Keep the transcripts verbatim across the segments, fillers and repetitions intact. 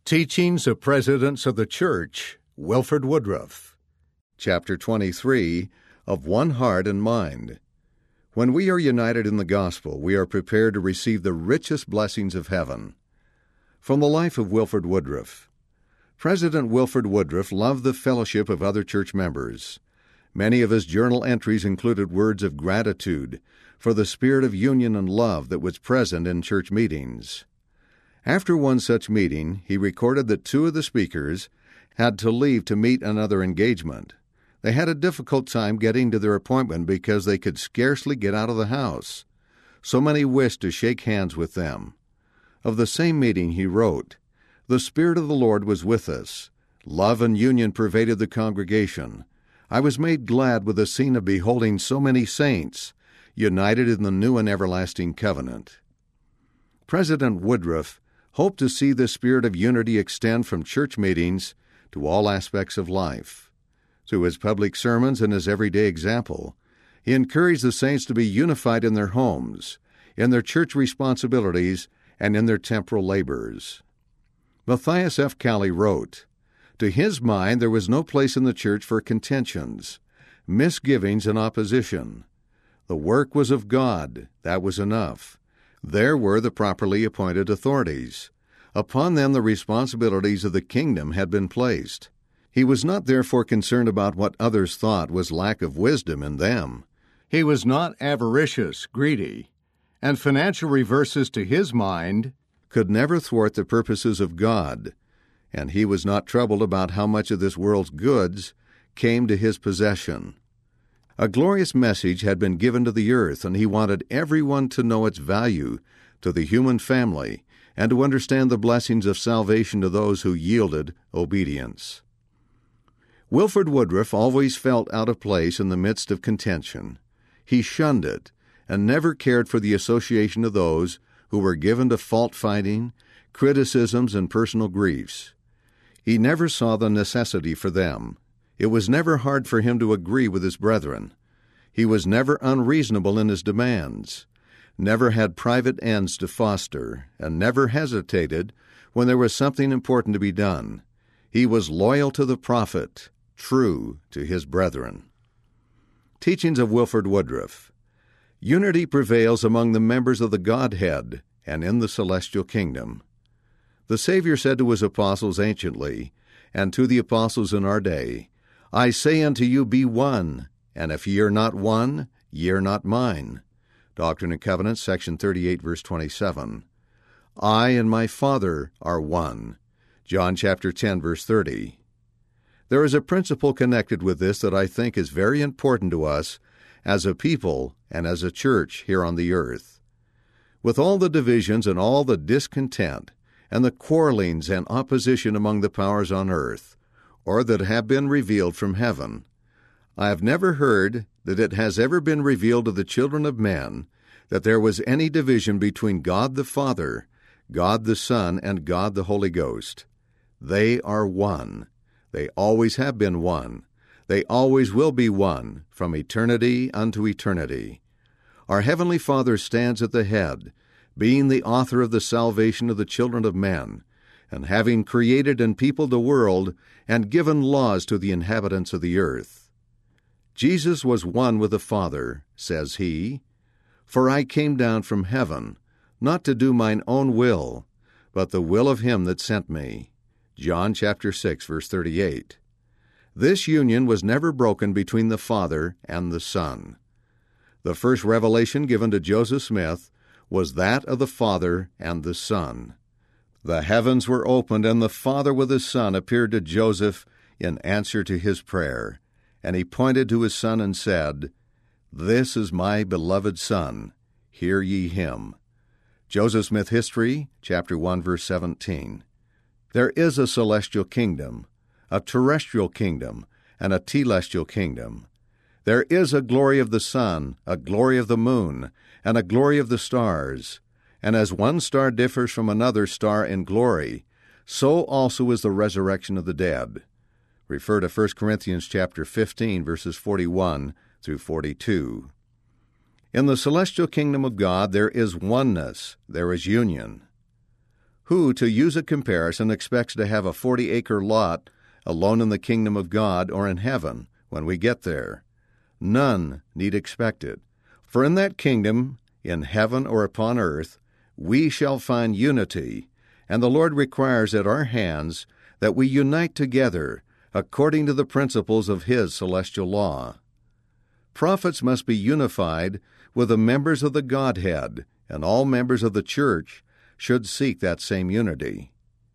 Teachings of Presidents of the Church, Wilford Woodruff. Chapter twenty-three, Of One Heart and Mind. When we are united in the gospel, we are prepared to receive the richest blessings of heaven. From the life of Wilford Woodruff. President Wilford Woodruff loved the fellowship of other church members. Many of his journal entries included words of gratitude for the spirit of union and love that was present in church meetings. After one such meeting, he recorded that two of the speakers had to leave to meet another engagement. They had a difficult time getting to their appointment because they could scarcely get out of the house. So many wished to shake hands with them. Of the same meeting he wrote, "The Spirit of the Lord was with us. Love and union pervaded the congregation. I was made glad with the scene of beholding so many saints, united in the new and everlasting covenant." President Woodruff hoped to see the spirit of unity extend from church meetings to all aspects of life. Through his public sermons and his everyday example, he encouraged the saints to be unified in their homes, in their church responsibilities, and in their temporal labors. Matthias F. Cowley wrote, "To his mind there was no place in the church for contentions, misgivings, and opposition. The work was of God, that was enough. There were the properly appointed authorities. Upon them the responsibilities of the kingdom had been placed. He was not therefore concerned about what others thought was lack of wisdom in them. He was not avaricious, greedy, and financial reverses to his mind could never thwart the purposes of God, and he was not troubled about how much of this world's goods came to his possession. A glorious message had been given to the earth, and he wanted everyone to know its value to the human family and to understand the blessings of salvation to those who yielded obedience." Wilford Woodruff always felt out of place in the midst of contention. He shunned it and never cared for the association of those who were given to fault-finding, criticisms, and personal griefs. He never saw the necessity for them. It was never hard for him to agree with his brethren. He was never unreasonable in his demands, never had private ends to foster, and never hesitated when there was something important to be done. He was loyal to the prophet, true to his brethren. Teachings of Wilford Woodruff. Unity prevails among the members of the Godhead and in the celestial kingdom. The Savior said to his apostles anciently, and to the apostles in our day, "I say unto you, be one, and if ye are not one, ye are not mine." Doctrine and Covenants, section thirty-eight, verse twenty-seven. "I and my Father are one." John chapter ten, verse thirty. There is a principle connected with this that I think is very important to us as a people and as a church here on the earth. With all the divisions and all the discontent and the quarrelings and opposition among the powers on earth, or that have been revealed from heaven, I have never heard that it has ever been revealed to the children of men that there was any division between God the Father, God the Son, and God the Holy Ghost. They are one. They always have been one. They always will be one, from eternity unto eternity. Our Heavenly Father stands at the head, being the author of the salvation of the children of men, and having created and peopled the world, and given laws to the inhabitants of the earth. Jesus was one with the Father, says he, "For I came down from heaven, not to do mine own will, but the will of him that sent me." John chapter six, verse thirty-eight. This union was never broken between the Father and the Son. The first revelation given to Joseph Smith was that of the Father and the Son. The heavens were opened, and the Father with his Son appeared to Joseph in answer to his prayer. And he pointed to his Son and said, "This is my beloved Son, hear ye him." Joseph Smith History, chapter one, verse seventeen. There is a celestial kingdom, a terrestrial kingdom, and a telestial kingdom. There is a glory of the sun, a glory of the moon, and a glory of the stars. And as one star differs from another star in glory, so also is the resurrection of the dead. Refer to First Corinthians chapter fifteen, verses forty-one through forty-two. In the celestial kingdom of God there is oneness, there is union. Who, to use a comparison, expects to have a forty-acre lot alone in the kingdom of God or in heaven when we get there? None need expect it. For in that kingdom, in heaven or upon earth, we shall find unity, and the Lord requires at our hands that we unite together according to the principles of His celestial law. Prophets must be unified with the members of the Godhead, and all members of the church should seek that same unity.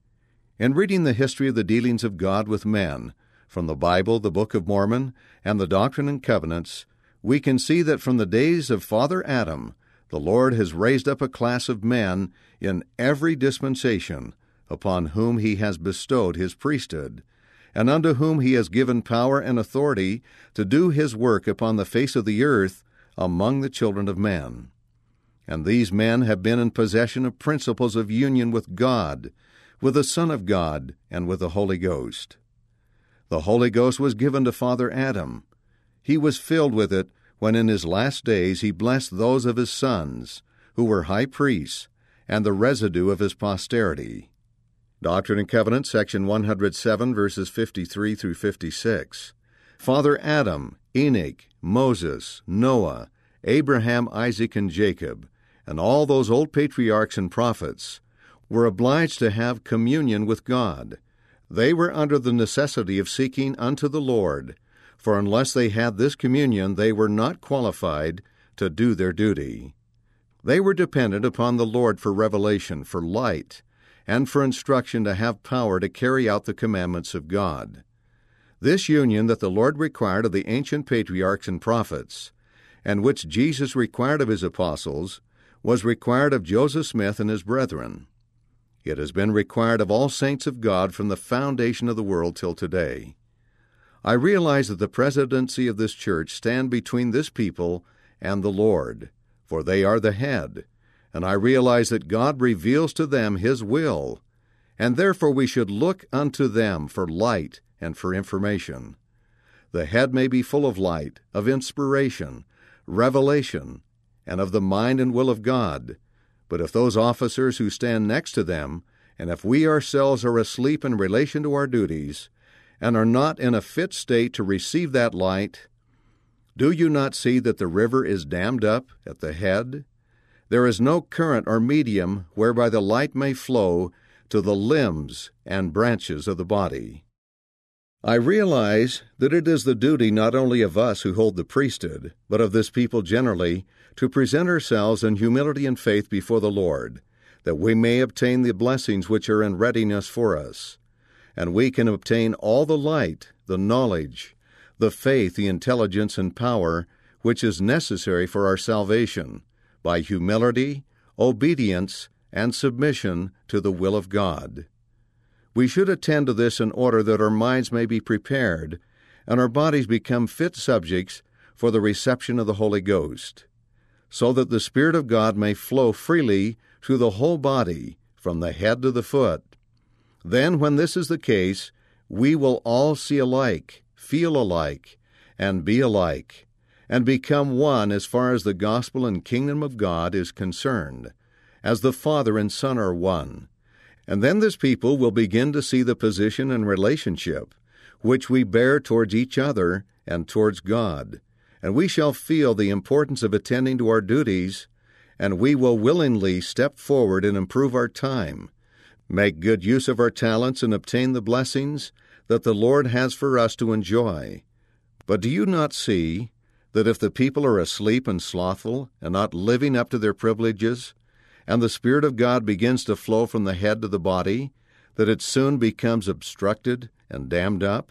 In reading the history of the dealings of God with men, from the Bible, the Book of Mormon, and the Doctrine and Covenants, we can see that from the days of Father Adam, the Lord has raised up a class of men in every dispensation upon whom He has bestowed His priesthood, and unto whom He has given power and authority to do His work upon the face of the earth among the children of men. And these men have been in possession of principles of union with God, with the Son of God, and with the Holy Ghost. The Holy Ghost was given to Father Adam. He was filled with it when in his last days he blessed those of his sons, who were high priests, and the residue of his posterity. Doctrine and Covenants, section one hundred seven, verses fifty-three through fifty-six. Father Adam, Enoch, Moses, Noah, Abraham, Isaac, and Jacob, and all those old patriarchs and prophets, were obliged to have communion with God. They were under the necessity of seeking unto the Lord, for unless they had this communion, they were not qualified to do their duty. They were dependent upon the Lord for revelation, for light, and for instruction to have power to carry out the commandments of God. This union that the Lord required of the ancient patriarchs and prophets, and which Jesus required of His apostles, was required of Joseph Smith and his brethren. It has been required of all saints of God from the foundation of the world till today. I realize that the presidency of this church stand between this people and the Lord, for they are the head, and I realize that God reveals to them His will, and therefore we should look unto them for light and for information. The head may be full of light, of inspiration, revelation, and of the mind and will of God, but if those officers who stand next to them, and if we ourselves are asleep in relation to our duties, and are not in a fit state to receive that light, do you not see that the river is dammed up at the head? There is no current or medium whereby the light may flow to the limbs and branches of the body. I realize that it is the duty not only of us who hold the priesthood, but of this people generally, to present ourselves in humility and faith before the Lord, that we may obtain the blessings which are in readiness for us. And we can obtain all the light, the knowledge, the faith, the intelligence, and power which is necessary for our salvation, by humility, obedience, and submission to the will of God. We should attend to this in order that our minds may be prepared, and our bodies become fit subjects for the reception of the Holy Ghost, so that the Spirit of God may flow freely through the whole body, from the head to the foot. Then, when this is the case, we will all see alike, feel alike, and be alike, and become one as far as the gospel and kingdom of God is concerned, as the Father and Son are one. And then this people will begin to see the position and relationship which we bear towards each other and towards God, and we shall feel the importance of attending to our duties, and we will willingly step forward and improve our time, make good use of our talents, and obtain the blessings that the Lord has for us to enjoy. But do you not see that if the people are asleep and slothful and not living up to their privileges, and the Spirit of God begins to flow from the head to the body, that it soon becomes obstructed and dammed up?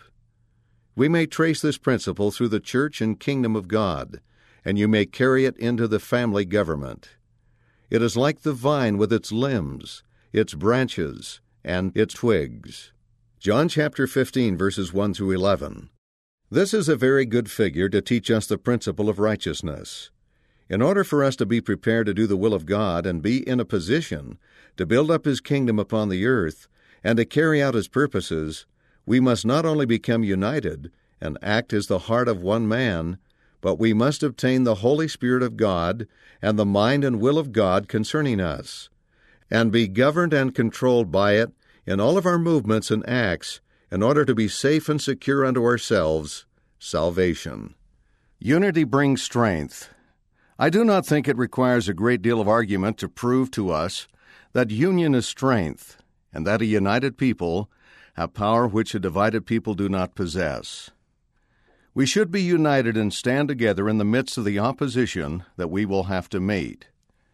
We may trace this principle through the church and kingdom of God, and you may carry it into the family government. It is like the vine with its limbs, its branches, and its twigs. John chapter fifteen, verses one through eleven. This is a very good figure to teach us the principle of righteousness. In order for us to be prepared to do the will of God and be in a position to build up His kingdom upon the earth and to carry out His purposes, we must not only become united and act as the heart of one man, but we must obtain the Holy Spirit of God and the mind and will of God concerning us. and be governed and controlled by it in all of our movements and acts in order to be safe and secure unto ourselves salvation. Unity brings strength. I do not think it requires a great deal of argument to prove to us that union is strength, and that a united people have power which a divided people do not possess. We should be united and stand together in the midst of the opposition that we will have to meet.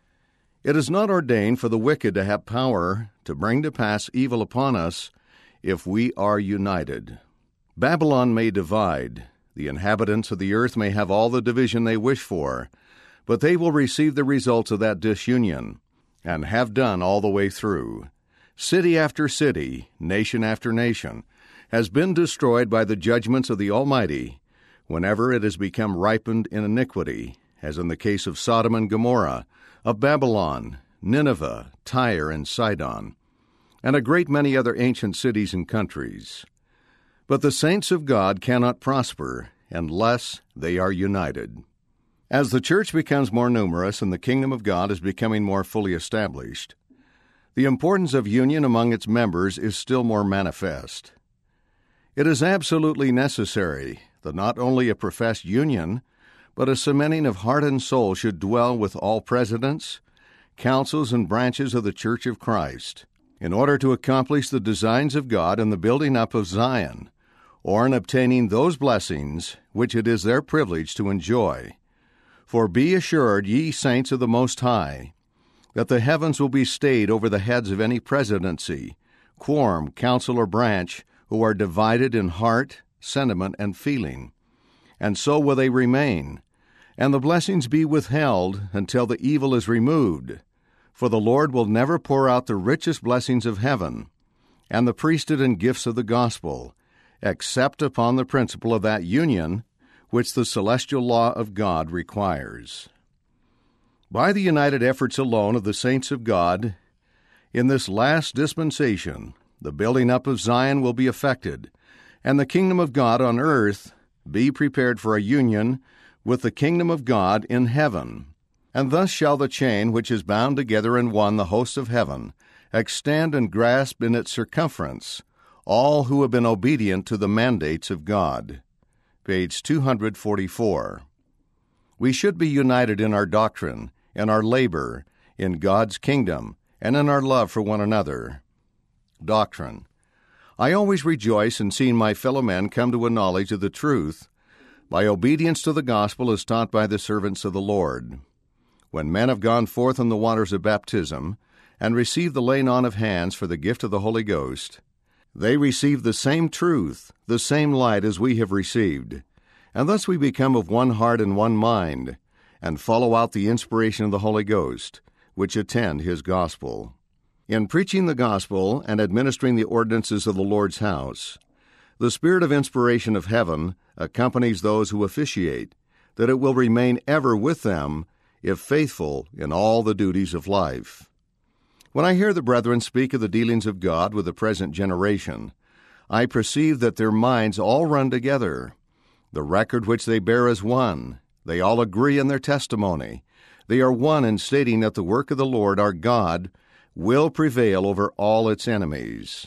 It is not ordained for the wicked to have power to bring to pass evil upon us if we are united. Babylon may divide. The inhabitants of the earth may have all the division they wish for, but they will receive the results of that disunion, and have done all the way through. City after city, nation after nation, has been destroyed by the judgments of the Almighty whenever it has become ripened in iniquity, as in the case of Sodom and Gomorrah, of Babylon, Nineveh, Tyre, and Sidon, and a great many other ancient cities and countries. But the saints of God cannot prosper unless they are united. As the church becomes more numerous and the kingdom of God is becoming more fully established, the importance of union among its members is still more manifest. It is absolutely necessary that not only a professed union, but a cementing of heart and soul should dwell with all presidents, councils, and branches of the Church of Christ, in order to accomplish the designs of God in the building up of Zion, or in obtaining those blessings which it is their privilege to enjoy. For be assured, ye saints of the Most High, that the heavens will be stayed over the heads of any presidency, quorum, council, or branch, who are divided in heart, sentiment, and feeling. And so will they remain, and the blessings be withheld until the evil is removed. For the Lord will never pour out the richest blessings of heaven, and the priesthood and gifts of the gospel, except upon the principle of that union which the celestial law of God requires. By the united efforts alone of the saints of God, in this last dispensation, the building up of Zion will be effected, and the kingdom of God on earth be prepared for a union with the kingdom of God in heaven. And thus shall the chain which is bound together in one the hosts of heaven extend and grasp in its circumference all who have been obedient to the mandates of God. Page two forty-four. We should be united in our doctrine, in our labor, in God's kingdom, and in our love for one another. Doctrine. I always rejoice in seeing my fellow men come to a knowledge of the truth by obedience to the gospel as taught by the servants of the Lord. When men have gone forth in the waters of baptism and received the laying on of hands for the gift of the Holy Ghost, they receive the same truth, the same light as we have received, and thus we become of one heart and one mind, and follow out the inspiration of the Holy Ghost, which attend His gospel. In preaching the gospel and administering the ordinances of the Lord's house, the spirit of inspiration of heaven accompanies those who officiate, that it will remain ever with them if faithful in all the duties of life. When I hear the brethren speak of the dealings of God with the present generation, I perceive that their minds all run together. The record which they bear is one. They all agree in their testimony. They are one in stating that the work of the Lord our God will prevail over all its enemies.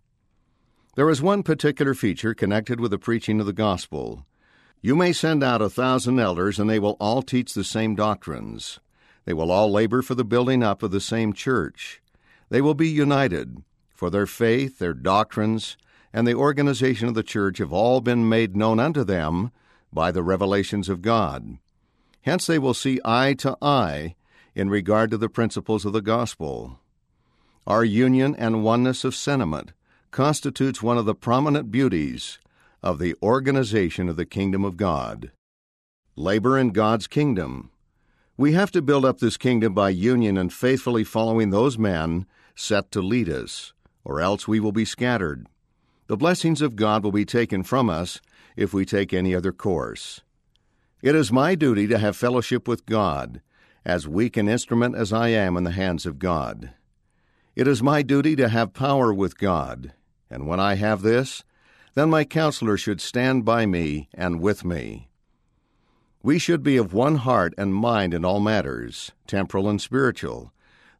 There is one particular feature connected with the preaching of the gospel. You may send out a thousand elders, and they will all teach the same doctrines. They will all labor for the building up of the same church. They will be united, for their faith, their doctrines, and the organization of the church have all been made known unto them by the revelations of God. Hence they will see eye to eye in regard to the principles of the gospel. Our union and oneness of sentiment constitutes one of the prominent beauties of the organization of the kingdom of God. Labor in God's kingdom. We have to build up this kingdom by union and faithfully following those men set to lead us, or else we will be scattered. The blessings of God will be taken from us if we take any other course. It is my duty to have fellowship with God, as weak an instrument as I am in the hands of God. It is my duty to have power with God, and when I have this, then my counselor should stand by me and with me. We should be of one heart and mind in all matters, temporal and spiritual,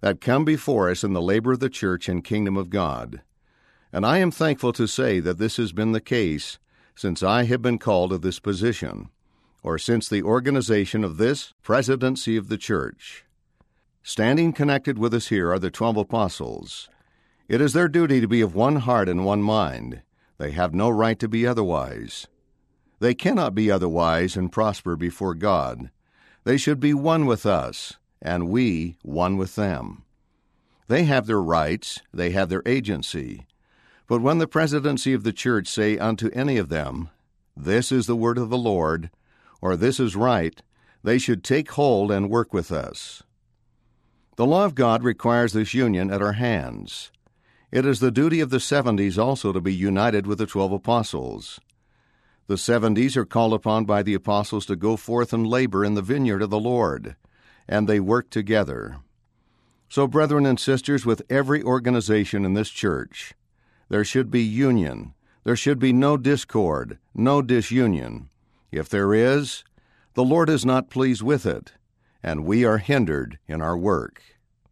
that come before us in the labor of the church and kingdom of God. And I am thankful to say that this has been the case since I have been called to this position, or since the organization of this presidency of the church. Standing connected with us here are the twelve apostles. It is their duty to be of one heart and one mind. They have no right to be otherwise. They cannot be otherwise and prosper before God. They should be one with us, and we one with them. They have their rights, they have their agency. But when the presidency of the church say unto any of them, "This is the word of the Lord," or "This is right," they should take hold and work with us. The law of God requires this union at our hands. It is the duty of the seventies also to be united with the twelve apostles. The seventies are called upon by the apostles to go forth and labor in the vineyard of the Lord, and they work together. So, brethren and sisters, with every organization in this church, there should be union. There should be no discord, no disunion. If there is, the Lord is not pleased with it, and we are hindered in our work.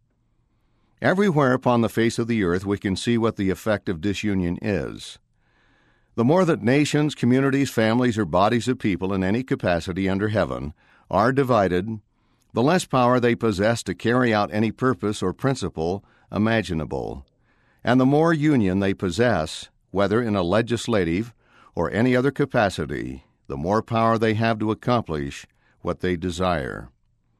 Everywhere upon the face of the earth we can see what the effect of disunion is. The more that nations, communities, families, or bodies of people in any capacity under heaven are divided, the less power they possess to carry out any purpose or principle imaginable. And the more union they possess, whether in a legislative or any other capacity, the more power they have to accomplish what they desire.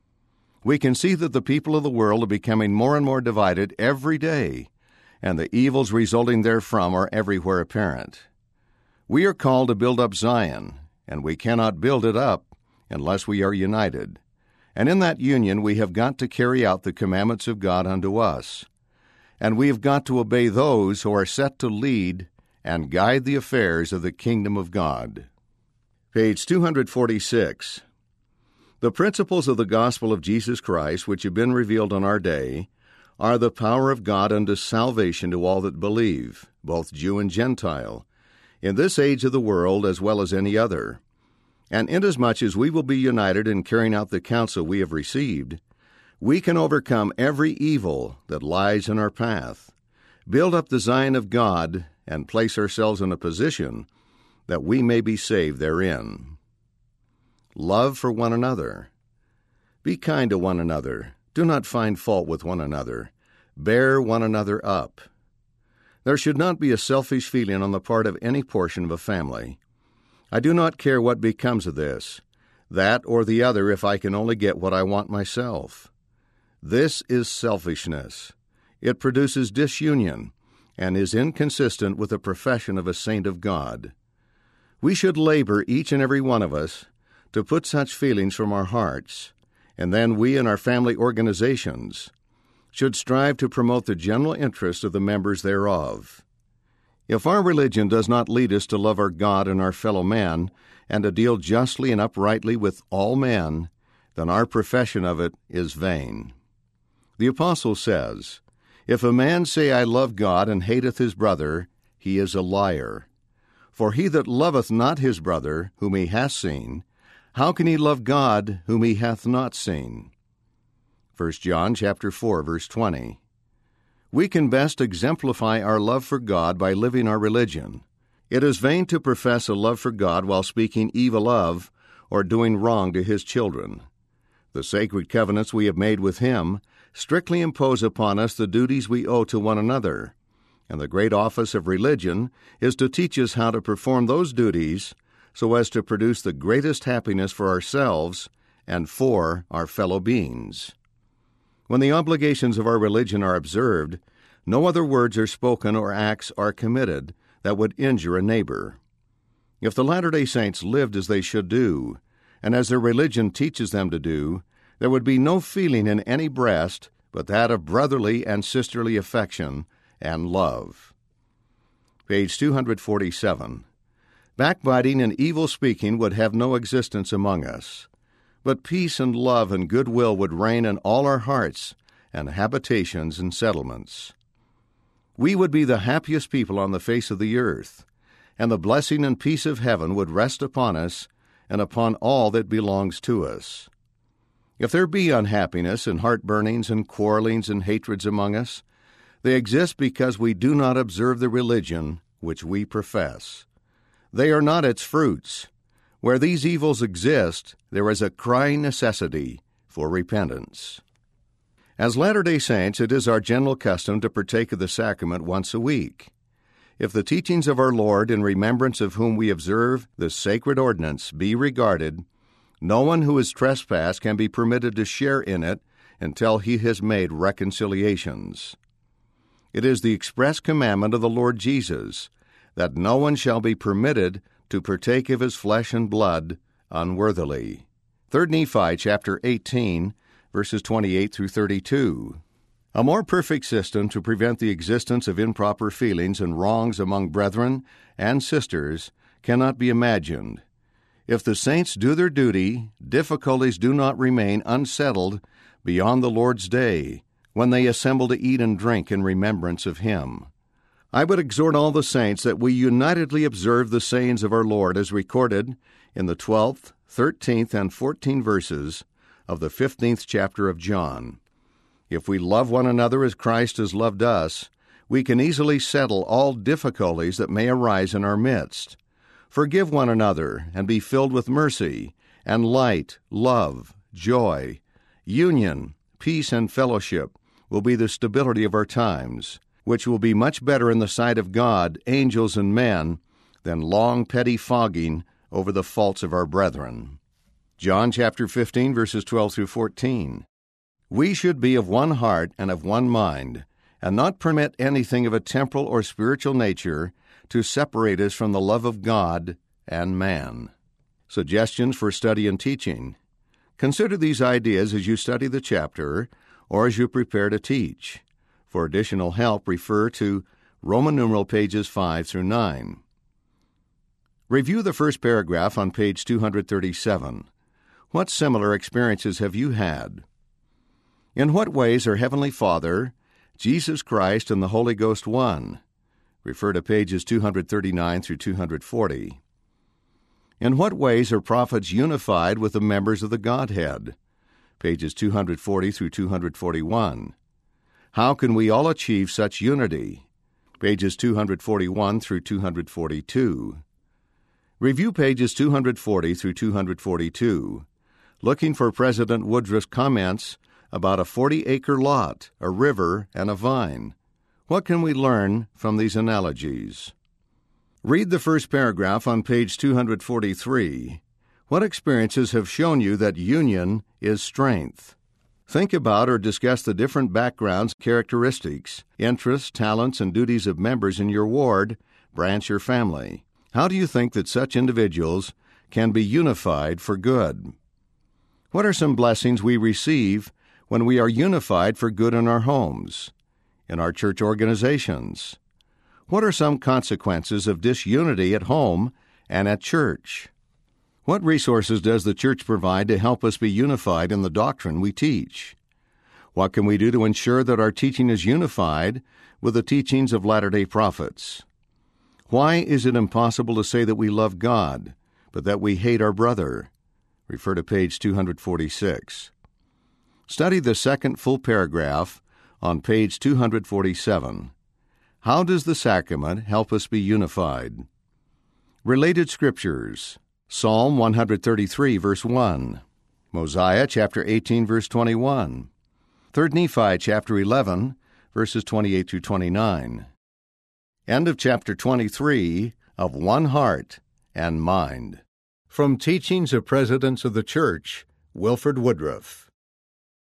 We can see that the people of the world are becoming more and more divided every day, and the evils resulting therefrom are everywhere apparent. We are called to build up Zion, and we cannot build it up unless we are united. And in that union we have got to carry out the commandments of God unto us. And we have got to obey those who are set to lead and guide the affairs of the kingdom of God. Page two forty-six. The principles of the gospel of Jesus Christ, which have been revealed in our day, are the power of God unto salvation to all that believe, both Jew and Gentile, in this age of the world as well as any other. And inasmuch as we will be united in carrying out the counsel we have received, we can overcome every evil that lies in our path, build up the Zion of God, and place ourselves in a position that we may be saved therein. Love for one another. Be kind to one another. Do not find fault with one another. Bear one another up. There should not be a selfish feeling on the part of any portion of a family. I do not care what becomes of this, that or the other, if I can only get what I want myself. This is selfishness. It produces disunion and is inconsistent with the profession of a saint of God. We should labor, each and every one of us, to put such feelings from our hearts, and then we and our family organizations should strive to promote the general interest of the members thereof. If our religion does not lead us to love our God and our fellow man, and to deal justly and uprightly with all men, then our profession of it is vain. The apostle says, "If a man say, I love God, and hateth his brother, he is a liar. For he that loveth not his brother, whom he hath seen, how can he love God, whom he hath not seen?" First John chapter four, verse twenty. We can best exemplify our love for God by living our religion. It is vain to profess a love for God while speaking evil of or doing wrong to His children. The sacred covenants we have made with Him strictly impose upon us the duties we owe to one another, and the great office of religion is to teach us how to perform those duties so as to produce the greatest happiness for ourselves and for our fellow beings. When the obligations of our religion are observed, no other words are spoken or acts are committed that would injure a neighbor. If the Latter-day Saints lived as they should do, and as their religion teaches them to do, there would be no feeling in any breast but that of brotherly and sisterly affection and love. Page two forty-seven. Backbiting and evil speaking would have no existence among us, but peace and love and goodwill would reign in all our hearts and habitations and settlements. We would be the happiest people on the face of the earth, and the blessing and peace of heaven would rest upon us and upon all that belongs to us. If there be unhappiness and heartburnings and quarrelings and hatreds among us, they exist because we do not observe the religion which we profess. They are not its fruits. Where these evils exist, there is a crying necessity for repentance. As Latter-day Saints, it is our general custom to partake of the sacrament once a week. If the teachings of our Lord, in remembrance of whom we observe this sacred ordinance, be regarded, no one who is trespassed can be permitted to share in it until he has made reconciliations. It is the express commandment of the Lord Jesus that no one shall be permitted to partake of his flesh and blood unworthily. Third Nephi chapter eighteen, verses twenty-eight through thirty-two. A more perfect system to prevent the existence of improper feelings and wrongs among brethren and sisters cannot be imagined. If the saints do their duty, difficulties do not remain unsettled beyond the Lord's day, when they assemble to eat and drink in remembrance of him. I would exhort all the saints that we unitedly observe the sayings of our Lord as recorded in the twelfth, thirteenth, and fourteenth verses of the fifteenth chapter of John. If we love one another as Christ has loved us, we can easily settle all difficulties that may arise in our midst. Forgive one another and be filled with mercy, and light, love, joy, union, peace, and fellowship will be the stability of our times, which will be much better in the sight of God, angels, and men than long petty fogging over the faults of our brethren. John chapter fifteen, verses twelve through fourteen. We should be of one heart and of one mind, and not permit anything of a temporal or spiritual nature to separate us from the love of God and man. Suggestions for study and teaching. Consider these ideas as you study the chapter or as you prepare to teach. For additional help, refer to Roman numeral pages five through nine. Review the first paragraph on page two hundred thirty-seven. What similar experiences have you had? In what ways are Heavenly Father, Jesus Christ, and the Holy Ghost one? Refer to pages two hundred thirty-nine through two hundred forty. In what ways are prophets unified with the members of the Godhead? Pages two hundred forty through two hundred forty-one. How can we all achieve such unity? Pages two hundred forty-one through two hundred forty-two. Review pages two hundred forty through two hundred forty-two, looking for President Woodruff's comments about a forty-acre lot, a river, and a vine. What can we learn from these analogies? Read the first paragraph on page two hundred forty-three. What experiences have shown you that union is strength? Think about or discuss the different backgrounds, characteristics, interests, talents, and duties of members in your ward, branch, or family. How do you think that such individuals can be unified for good? What are some blessings we receive when we are unified for good in our homes, in our church organizations? What are some consequences of disunity at home and at church? What resources does the church provide to help us be unified in the doctrine we teach? What can we do to ensure that our teaching is unified with the teachings of Latter-day Prophets? Why is it impossible to say that we love God, but that we hate our brother? Refer to page two hundred forty-six. Study the second full paragraph on page two hundred forty-seven. How does the sacrament help us be unified? Related scriptures. Psalm one thirty-three, verse one. Mosiah chapter eighteen, verse twenty-one. Third Nephi chapter eleven, verses twenty-eight through twenty-nine. End of chapter twenty-three of One Heart and Mind. From Teachings of Presidents of the Church, Wilford Woodruff.